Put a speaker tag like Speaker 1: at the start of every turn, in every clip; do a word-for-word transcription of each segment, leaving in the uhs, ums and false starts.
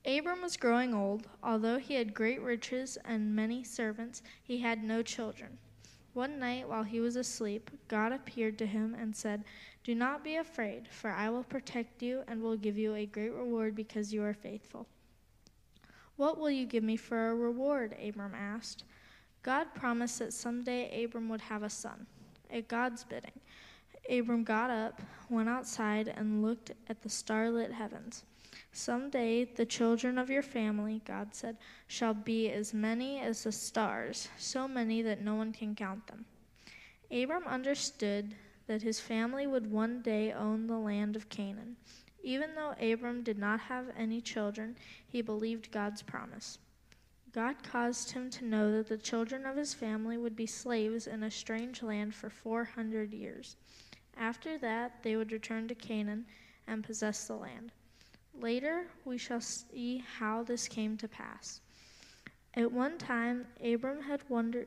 Speaker 1: Abram was growing old. Although he had great riches and many servants, he had no children. One night while he was asleep, God appeared to him and said, "Do not be afraid, for I will protect you and will give you a great reward because you are faithful." "What will you give me for a reward?" Abram asked. God promised that someday Abram would have a son. At God's bidding, Abram got up, went outside, and looked at the starlit heavens. "Someday the children of your family," God said, "shall be as many as the stars, so many that no one can count them." Abram understood that his family would one day own the land of Canaan. Even though Abram did not have any children, he believed God's promise. God caused him to know that the children of his family would be slaves in a strange land for four hundred years. After that, they would return to Canaan and possess the land. Later, we shall see how this came to pass. At one time, Abram had wondered,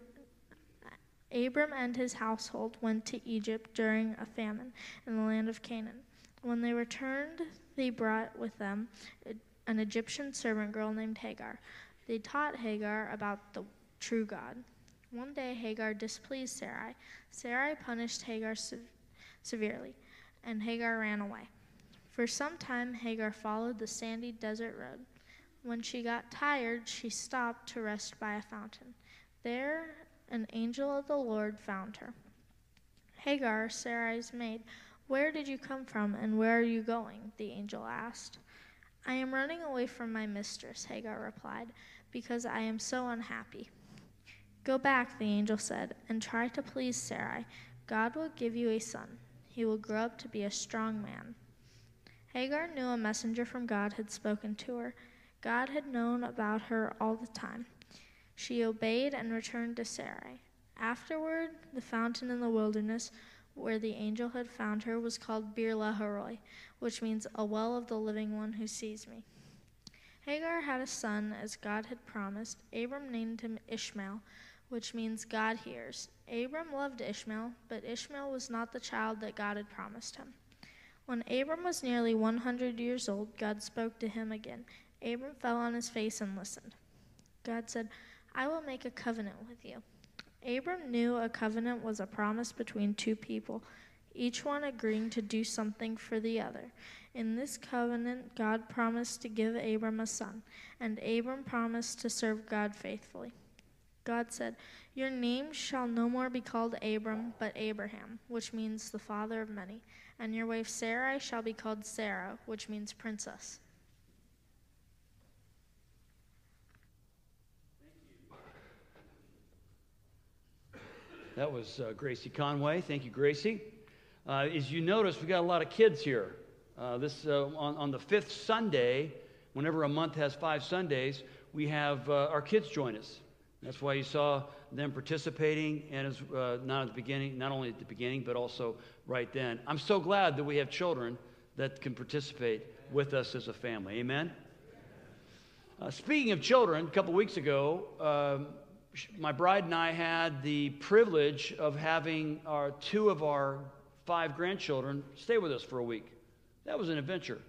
Speaker 1: Abram and his household went to Egypt during a famine in the land of Canaan. When they returned, they brought with them an Egyptian servant girl named Hagar. They taught Hagar about the true God. One day, Hagar displeased Sarai. Sarai punished Hagar se- severely, and Hagar ran away. For some time, Hagar followed the sandy desert road. When she got tired, she stopped to rest by a fountain. There, an angel of the Lord found her. "Hagar, Sarai's maid, where did you come from, and where are you going?" the angel asked. "I am running away from my mistress," Hagar replied, "because I am so unhappy." "Go back," the angel said, "and try to please Sarai. God will give you a son. He will grow up to be a strong man." Hagar knew a messenger from God had spoken to her. God had known about her all the time. She obeyed and returned to Sarai. Afterward, the fountain in the wilderness where the angel had found her was called Bir Lahai-roi, which means a well of the living one who sees me. Hagar had a son, as God had promised. Abram named him Ishmael, which means God hears. Abram loved Ishmael, but Ishmael was not the child that God had promised him. When Abram was nearly one hundred years old, God spoke to him again. Abram fell on his face and listened. God said, "I will make a covenant with you." Abram knew a covenant was a promise between two people, each one agreeing to do something for the other. In this covenant, God promised to give Abram a son, and Abram promised to serve God faithfully. God said, "Your name shall no more be called Abram, but Abraham, which means the father of many. And your wife Sarai shall be called Sarah, which means princess."
Speaker 2: That was uh, Gracie Conway. Thank you, Gracie. Uh, as you notice, we got a lot of kids here. Uh, this uh, on, on the fifth Sunday, whenever a month has five Sundays, we have uh, our kids join us. That's why you saw them participating, and as, uh, not at the beginning, not only at the beginning, but also right then. I'm so glad that we have children that can participate with us as a family. Amen? Uh, speaking of children, a couple weeks ago, um, my bride and I had the privilege of having our two of our five grandchildren stay with us for a week. That was an adventure.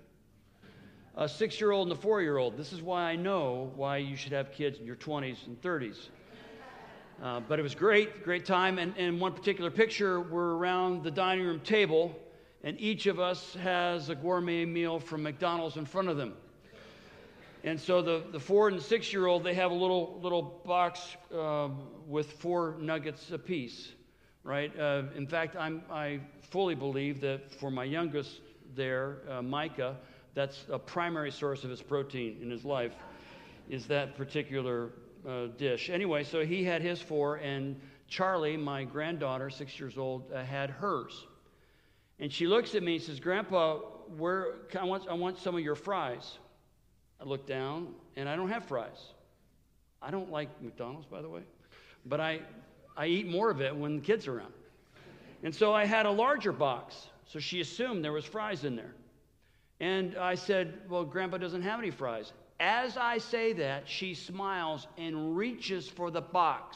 Speaker 2: A six-year-old and a four-year-old. This is why I know why you should have kids in your twenties and thirties. Uh, but it was great, great time. And in one particular picture, we're around the dining room table, and each of us has a gourmet meal from McDonald's in front of them. And so the, the four and six-year-old, they have a little little box uh, with four nuggets apiece, right? Uh, in fact, I'm, I fully believe that for my youngest there, uh, Micah, that's a primary source of his protein in his life, is that particular uh, dish. Anyway, so he had his four, and Charlie, my granddaughter, six years old, uh, had hers. And she looks at me and says, "Grandpa, where I want I want some of your fries." I look down, and I don't have fries. I don't like McDonald's, by the way, but I I eat more of it when the kids are around. And so I had a larger box, so she assumed there was fries in there. And I said, "Well, Grandpa doesn't have any fries." As I say that, she smiles and reaches for the box.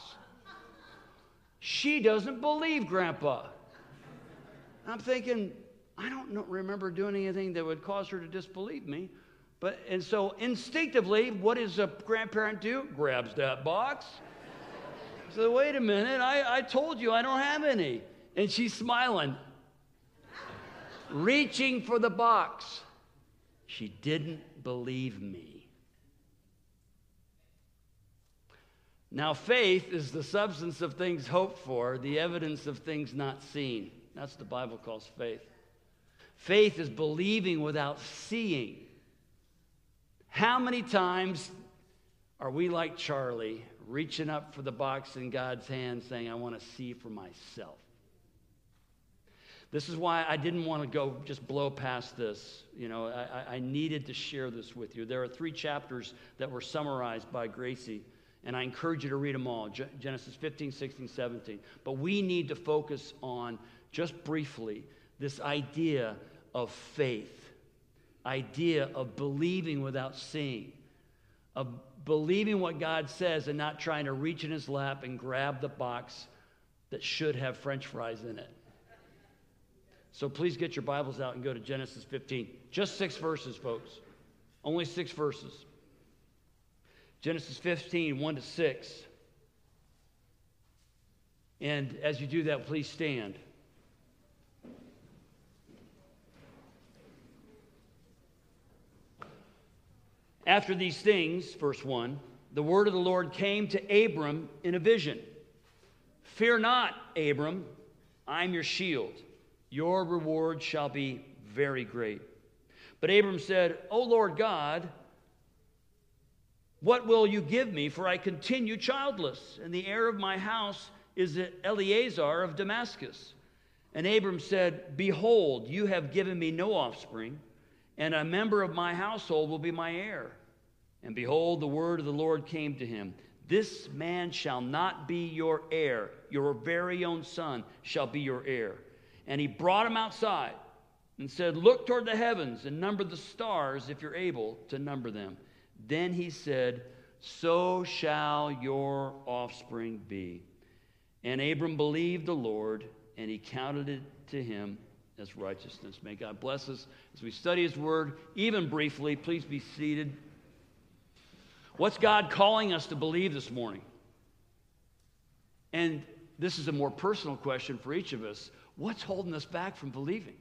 Speaker 2: She doesn't believe Grandpa. I'm thinking, I don't know, remember doing anything that would cause her to disbelieve me, But, and so instinctively, what does a grandparent do? Grabs that box. So wait a minute, I, I told you I don't have any. And she's smiling, reaching for the box. She didn't believe me. Now, faith is the substance of things hoped for, the evidence of things not seen. That's what the Bible calls faith. Faith is believing without seeing. How many times are we like Charlie, reaching up for the box in God's hand, saying, I want to see for myself? This is why I didn't want to go just blow past this. You know, I, I needed to share this with you. There are three chapters that were summarized by Gracie, and I encourage you to read them all, Genesis fifteen, sixteen, seventeen. But we need to focus on, just briefly, this idea of faith, idea of believing without seeing, of believing what God says and not trying to reach in his lap and grab the box that should have French fries in it. So please get your Bibles out and go to Genesis fifteen. Just six verses, folks. Only six verses. Genesis fifteen, one to six. And as you do that, please stand. After these things, verse one, the word of the Lord came to Abram in a vision. Fear not, Abram, I'm your shield. Your reward shall be very great. But Abram said, O Lord God, what will you give me, for I continue childless, and the heir of my house is Eleazar of Damascus. And Abram said, Behold, you have given me no offspring, and a member of my household will be my heir. And behold, the word of the Lord came to him. This man shall not be your heir. Your very own son shall be your heir. And he brought him outside and said, Look toward the heavens and number the stars if you're able to number them. Then he said, So shall your offspring be. And Abram believed the Lord, and he counted it to him as righteousness. May God bless us as we study his word, even briefly. Please be seated. What's God calling us to believe this morning? And this is a more personal question for each of us. What's holding us back from believing?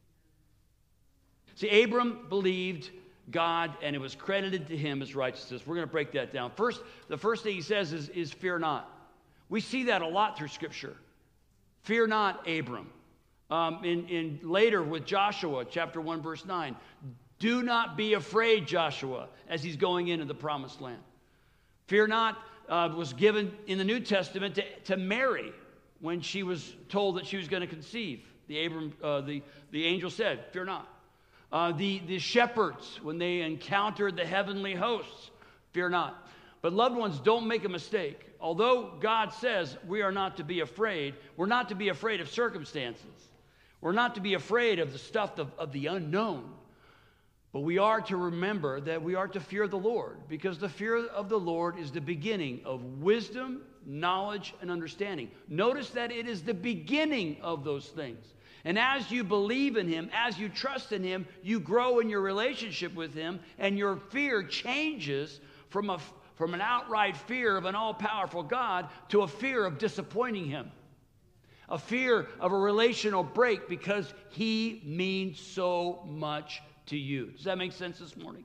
Speaker 2: See, Abram believed God, and it was credited to him as righteousness. We're going to break that down. First, the first thing he says is, is fear not. We see that a lot through Scripture. Fear not, Abram. Um, in, in later with Joshua, chapter one, verse nine. Do not be afraid, Joshua, as he's going into the promised land. Fear not uh, was given in the New Testament to, to Mary when she was told that she was going to conceive. The, Abram, uh, the, the angel said, fear not. Uh, the, the shepherds, when they encountered the heavenly hosts, fear not. But loved ones, don't make a mistake. Although God says we are not to be afraid, we're not to be afraid of circumstances. We're not to be afraid of the stuff of, of the unknown. But we are to remember that we are to fear the Lord, because the fear of the Lord is the beginning of wisdom, knowledge, and understanding. Notice that it is the beginning of those things. And as you believe in him, as you trust in him, you grow in your relationship with him, and your fear changes from, a, from an outright fear of an all-powerful God to a fear of disappointing him. A fear of a relational break because he means so much to you. Does that make sense this morning?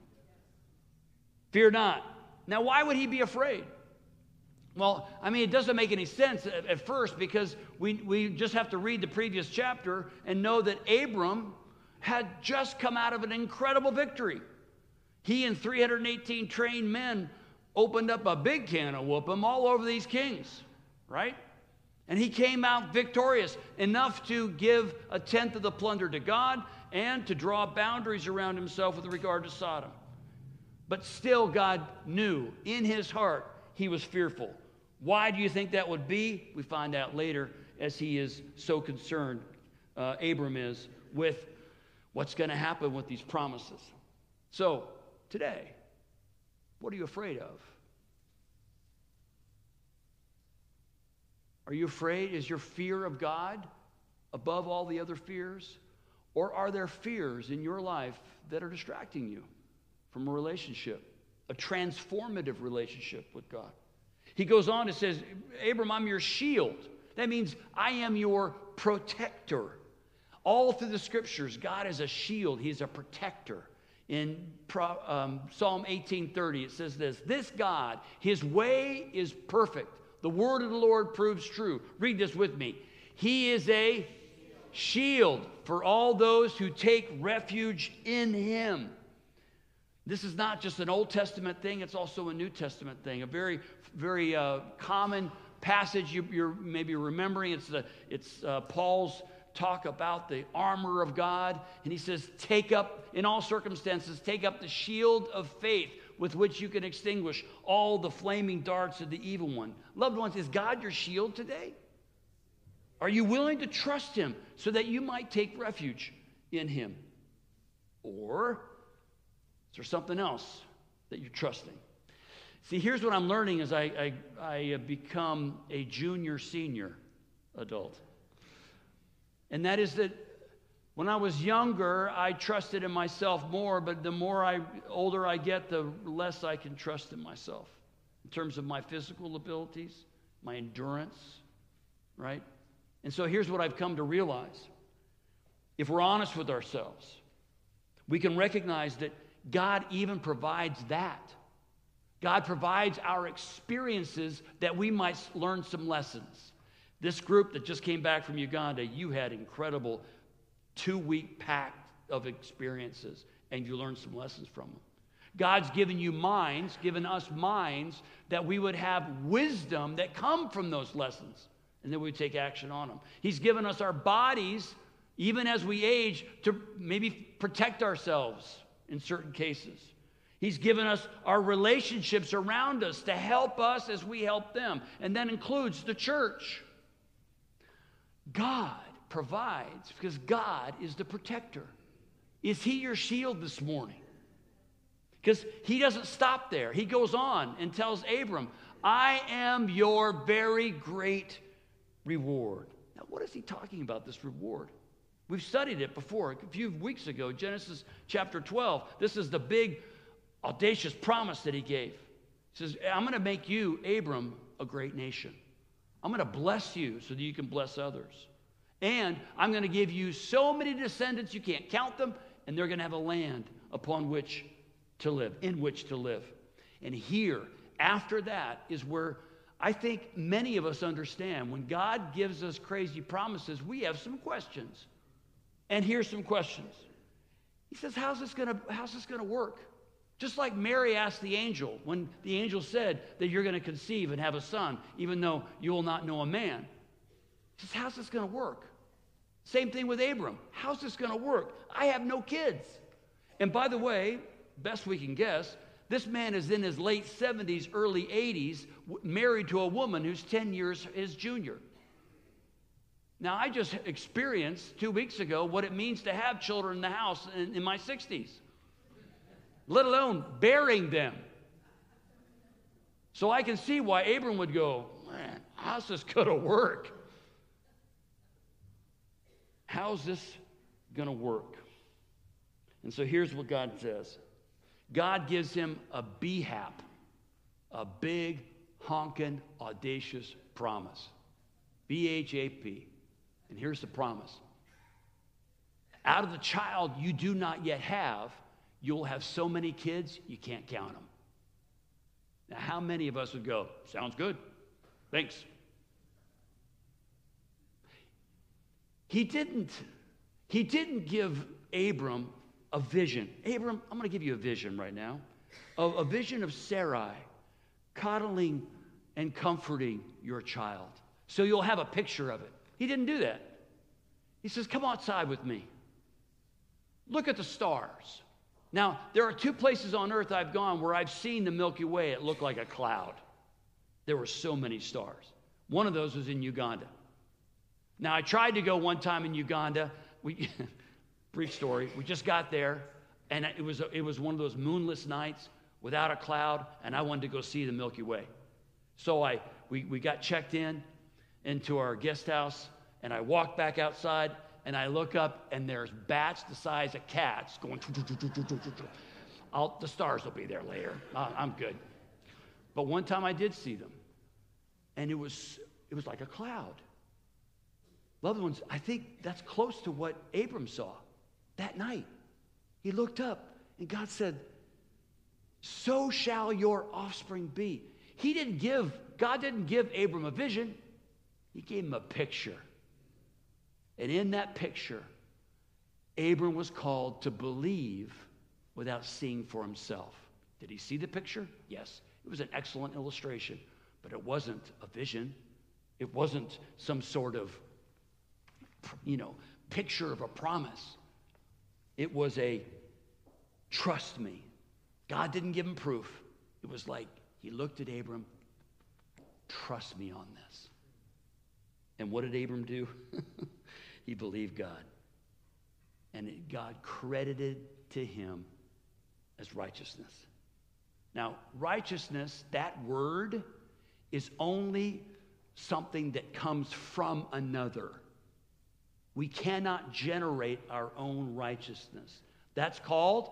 Speaker 2: Fear not. Now, why would he be afraid? Well, I mean, it doesn't make any sense at, at first, because we, we just have to read the previous chapter and know that Abram had just come out of an incredible victory. He and three hundred eighteen trained men opened up a big can of whoop'em all over these kings, right? And he came out victorious, enough to give a tenth of the plunder to God and to draw boundaries around himself with regard to Sodom. But still, God knew in his heart he was fearful. Why do you think that would be? We find out later, as he is so concerned, uh, Abram is, with what's going to happen with these promises. So, today, what are you afraid of? Are you afraid? Is your fear of God above all the other fears? Or are there fears in your life that are distracting you from a relationship, a transformative relationship with God. He goes on and says, Abram, I'm your shield. That means I am your protector. All through the scriptures, God is a shield. He's a protector. In um, Psalm eighteen thirty, it says this, this God, his way is perfect. The word of the Lord proves true. Read this with me. He is a shield for all those who take refuge in him. This is not just an Old Testament thing, it's also a New Testament thing. A very, very uh, common passage you, you're maybe remembering. It's, the, it's uh, Paul's talk about the armor of God. And he says, take up, in all circumstances, take up the shield of faith with which you can extinguish all the flaming darts of the evil one. Loved ones, is God your shield today? Are you willing to trust him so that you might take refuge in him? Or is there something else that you're trusting? See, here's what I'm learning as I, I, I become a junior senior adult. And that is that when I was younger, I trusted in myself more, but the more I older I get, the less I can trust in myself in terms of my physical abilities, my endurance, right? And so here's what I've come to realize. If we're honest with ourselves, we can recognize that God even provides that. God provides our experiences that we might learn some lessons. This group that just came back from Uganda, you had incredible two-week pack of experiences, and you learned some lessons from them. God's given you minds, given us minds, that we would have wisdom that come from those lessons, and then we would take action on them. He's given us our bodies, even as we age, to maybe protect ourselves in certain cases. He's given us our relationships around us to help us as we help them, and that includes the church. God provides because God is the protector. Is he your shield this morning? Because he doesn't stop there. He goes on and tells Abram, I am your very great reward. Now, what is he talking about, this reward? We've studied it before a few weeks ago, Genesis chapter twelve. This is the big, audacious promise that he gave. He says, I'm going to make you, Abram, a great nation. I'm going to bless you so that you can bless others. And I'm going to give you so many descendants you can't count them, and they're going to have a land upon which to live, in which to live. And here, after that, is where I think many of us understand when God gives us crazy promises, we have some questions. And here's some questions. He says, how's this going to, how's this going to work? Just like Mary asked the angel when the angel said that you're going to conceive and have a son, even though you will not know a man. He says, how's this going to work? Same thing with Abram. How's this going to work? I have no kids. And by the way, best we can guess, this man is in his late seventies, early eighties, married to a woman who's ten years his junior. Now, I just experienced two weeks ago what it means to have children in the house in, in my sixties, let alone bearing them. So I can see why Abram would go, man, how's this going to work? How's this going to work? And so here's what God says. God gives him a B HAP, a big, honking, audacious promise. B H A P. And here's the promise. Out of the child you do not yet have, you'll have so many kids, you can't count them. Now, how many of us would go, sounds good, thanks. He didn't, he didn't give Abram a vision. Abram, I'm going to give you a vision right now. A, a vision of Sarai coddling and comforting your child. So you'll have a picture of it. He didn't do that. He says, come outside with me. Look at the stars. Now, there are two places on earth I've gone where I've seen the Milky Way. It looked like a cloud. There were so many stars. One of those was in Uganda. Now, I tried to go one time in Uganda. We, brief story. We just got there, and it was, it was one of those moonless nights without a cloud, and I wanted to go see the Milky Way. So I, we, we got checked in into our guest house, and I walked back outside, and I look up, and there's bats the size of cats going I'll, the stars will be there later. Uh, I'm good. But one time I did see them, and it was it was like a cloud. Loved ones, I think that's close to what Abram saw that night. He looked up, and God said, so shall your offspring be. He didn't give, God didn't give Abram a vision. He gave him a picture. And in that picture, Abram was called to believe without seeing for himself. Did he see the picture? Yes. It was an excellent illustration, but it wasn't a vision. It wasn't some sort of, you know, picture of a promise. It was a trust me. God didn't give him proof. It was like he looked at Abram, trust me on this. And what did Abram do? He believed God. And it, God credited to him as righteousness. Now, righteousness, that word, is only something that comes from another. We cannot generate our own righteousness. That's called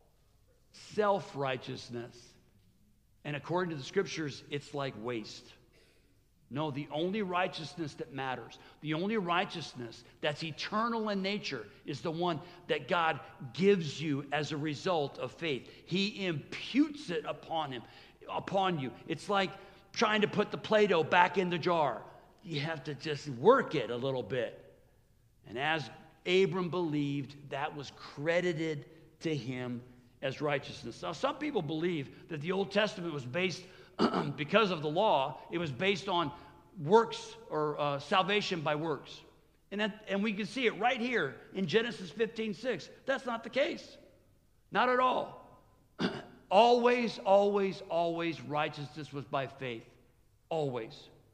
Speaker 2: self-righteousness. And according to the scriptures, it's like waste. No, the only righteousness that matters, the only righteousness that's eternal in nature, is the one that God gives you as a result of faith. He imputes it upon him, upon you. It's like trying to put the Play-Doh back in the jar. You have to just work it a little bit. And as Abram believed, that was credited to him as righteousness. Now, some people believe that the Old Testament was based, because of the law, it was based on works or uh, salvation by works. And, that, and we can see it right here in Genesis fifteen six. That's not the case. Not at all. Always, always, always righteousness was by faith. Always.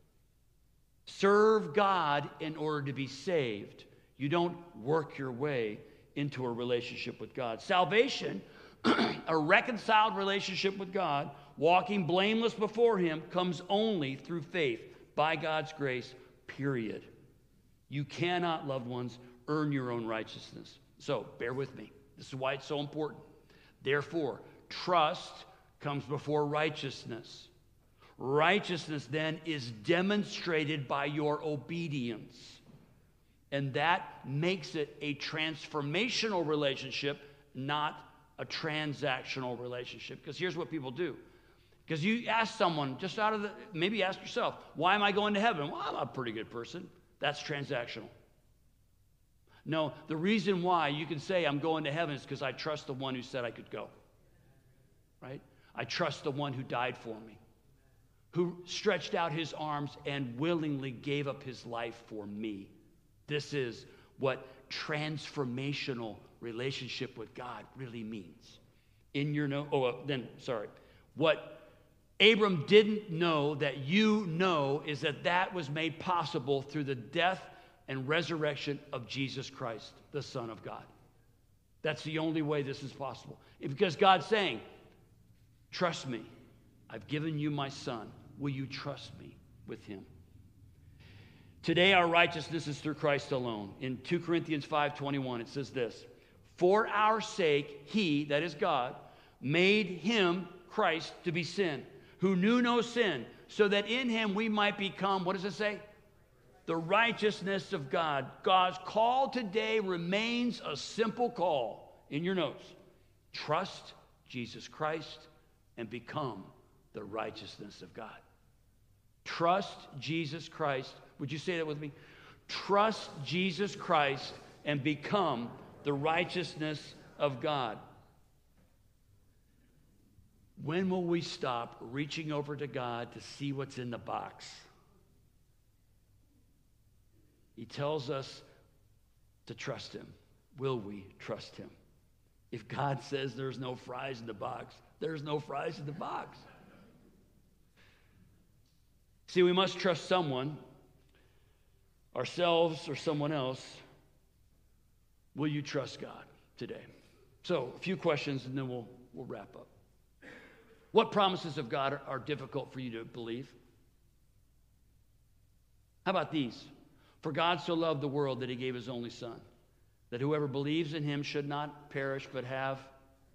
Speaker 2: Serve God in order to be saved. You don't work your way into a relationship with God. Salvation, a reconciled relationship with God, walking blameless before him, comes only through faith, by God's grace, period. You cannot, loved ones, earn your own righteousness. So, bear with me. This is why it's so important. Therefore, trust comes before righteousness. Righteousness, then, is demonstrated by your obedience. And that makes it a transformational relationship, not a transactional relationship. Because here's what people do. Because you ask someone, just out of the, maybe ask yourself, why am I going to heaven? Well, I'm a pretty good person. That's transactional. No, the reason why you can say I'm going to heaven is because I trust the one who said I could go. Right? I trust the one who died for me, who stretched out his arms and willingly gave up his life for me. This is what transformational relationship with God really means. In your no, oh, uh, then, sorry. What Abram didn't know that you know is that that was made possible through the death and resurrection of Jesus Christ, the Son of God. That's the only way this is possible. Because God's saying, trust me. I've given you my Son. Will you trust me with him? Today our righteousness is through Christ alone. In two Corinthians five twenty-one, it says this, for our sake, he, that is God, made him, Christ, to be sin, who knew no sin, so that in him we might become, what does it say? The righteousness of God. God's call today remains a simple call. In your notes, trust Jesus Christ and become the righteousness of God. Trust Jesus Christ. Would you say that with me? Trust Jesus Christ and become the righteousness of God. When will we stop reaching over to God to see what's in the box? He tells us to trust him. Will we trust him? If God says there's no fries in the box, there's no fries in the box. See, we must trust someone, ourselves or someone else. Will you trust God today? So, a few questions and then we'll, we'll wrap up. What promises of God are, are difficult for you to believe? How about these? For God so loved the world that he gave his only Son, that whoever believes in him should not perish but have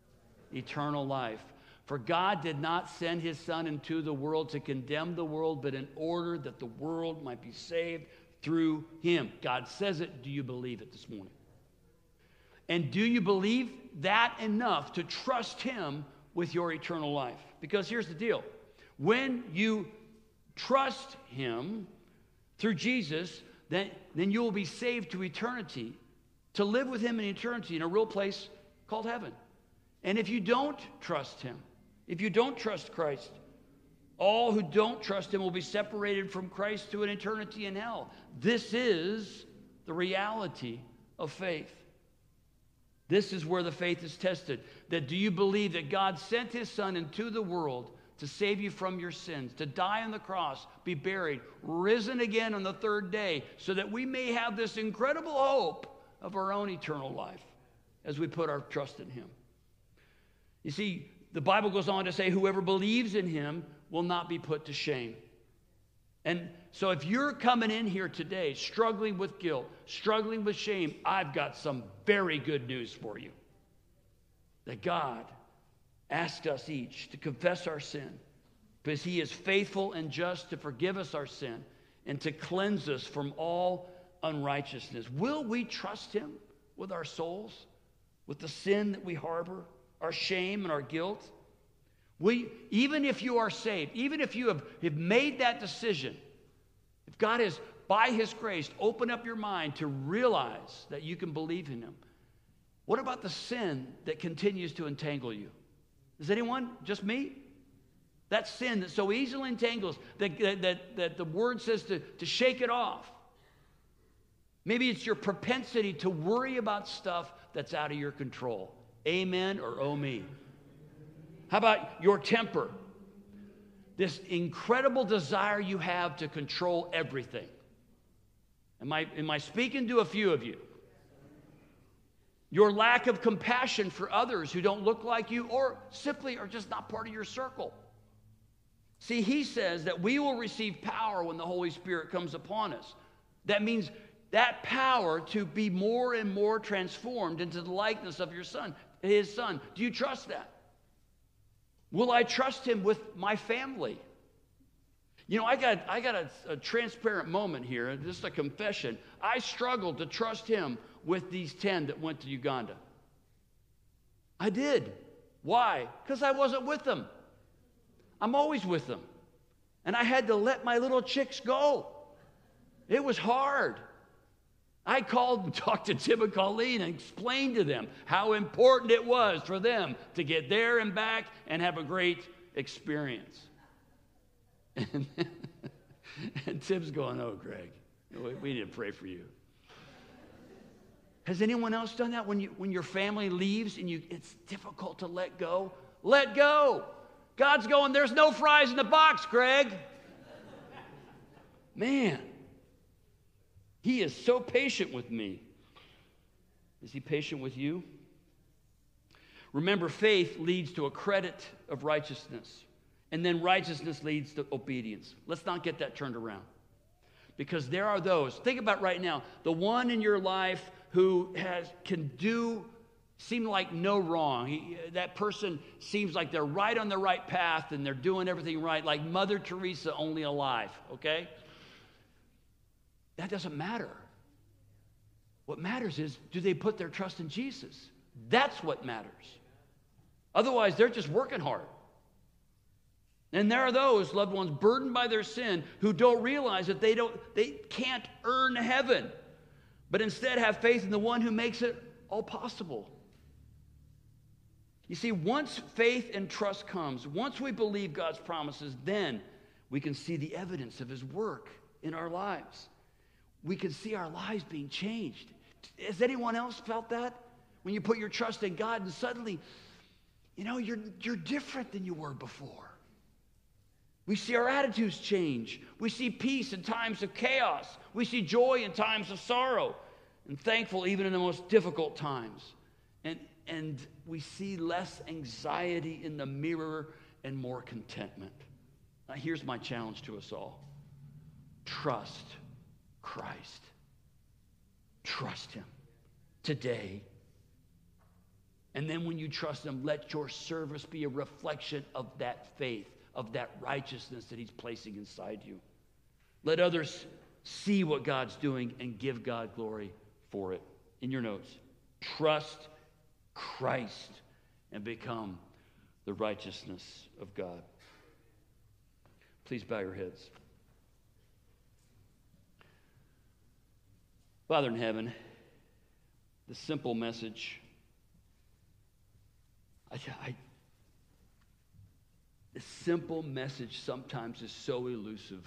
Speaker 2: eternal life. For God did not send his Son into the world to condemn the world, but in order that the world might be saved through him. God says it. Do you believe it this morning? And do you believe that enough to trust him with your eternal life? Because here's the deal. When you trust him through Jesus, then, then you will be saved to eternity, to live with him in eternity in a real place called heaven. And if you don't trust him, if you don't trust Christ, all who don't trust him will be separated from Christ to an eternity in hell. This is the reality of faith. This is where the faith is tested. That do you believe that God sent his Son into the world to save you from your sins, to die on the cross, be buried, risen again on the third day, so that we may have this incredible hope of our own eternal life as we put our trust in him? You see, the Bible goes on to say, whoever believes in him will not be put to shame. And so if you're coming in here today struggling with guilt, struggling with shame, I've got some very good news for you. That God asked us each to confess our sin, because he is faithful and just to forgive us our sin and to cleanse us from all unrighteousness. Will we trust him with our souls, with the sin that we harbor, our shame and our guilt? We, even if you are saved, even if you have, have made that decision, if God has, by his grace, opened up your mind to realize that you can believe in him, what about the sin that continues to entangle you? Is anyone? Just me? That sin that so easily entangles, that, that, that the word says to, to shake it off. Maybe it's your propensity to worry about stuff that's out of your control. Amen or oh me. How about your temper? This incredible desire you have to control everything. Am I, am I speaking to a few of you? Your lack of compassion for others who don't look like you or simply are just not part of your circle. See, he says that we will receive power when the Holy Spirit comes upon us. That means that power to be more and more transformed into the likeness of your son, his son. Do you trust that? Will I trust him with my family? You know, I got, I got a, a transparent moment here, just a confession. I struggled to trust him with these ten that went to Uganda. I did. Why? Because I wasn't with them. I'm always with them. And I had to let my little chicks go. It was hard. I called and talked to Tim and Colleen and explained to them how important it was for them to get there and back and have a great experience. And, and Tim's going, oh, Greg, we need to pray for you. Has anyone else done that when you when your family leaves and you it's difficult to let go? Let go. God's going, there's no fries in the box, Greg. Man, he is so patient with me. Is he patient with you? Remember, faith leads to a credit of righteousness. And then righteousness leads to obedience. Let's not get that turned around. Because there are those, think about right now, the one in your life who has can do, seem like no wrong. He, that person seems like they're right on the right path and they're doing everything right, like Mother Teresa, only alive, okay? That doesn't matter. What matters is, do they put their trust in Jesus? That's what matters. Otherwise, they're just working hard. And there are those loved ones burdened by their sin who don't realize that they don't, they can't earn heaven, but instead have faith in the one who makes it all possible. You see, once faith and trust comes, once we believe God's promises, then we can see the evidence of his work in our lives. We can see our lives being changed. Has anyone else felt that? When you put your trust in God and suddenly, you know, you're, you're different than you were before. We see our attitudes change. We see peace in times of chaos. We see joy in times of sorrow, and thankful even in the most difficult times. And, and we see less anxiety in the mirror and more contentment. Now, here's my challenge to us all. Trust Christ. Trust him today. And then when you trust him, let your service be a reflection of that faith, of that righteousness that he's placing inside you. Let others see what God's doing and give God glory for it. In your notes, trust Christ and become the righteousness of God. Please bow your heads. Father in heaven, the simple message, I, I, the simple message sometimes is so elusive.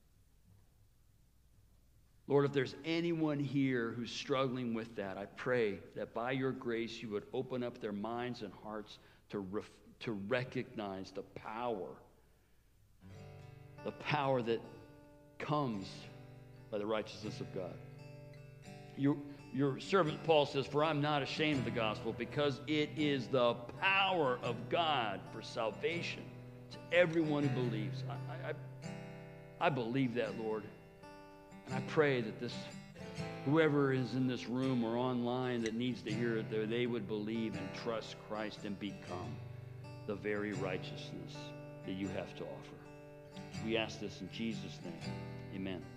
Speaker 2: Lord, if there's anyone here who's struggling with that, I pray that by your grace you would open up their minds and hearts to, ref, to recognize the power, the power that comes by the righteousness of God. Your, your servant Paul says, for I'm not ashamed of the gospel, because it is the power of God for salvation to everyone who believes. I, I, I believe that, Lord. And I pray that this, whoever is in this room or online that needs to hear it, that they would believe and trust Christ and become the very righteousness that you have to offer. We ask this in Jesus' name. Amen.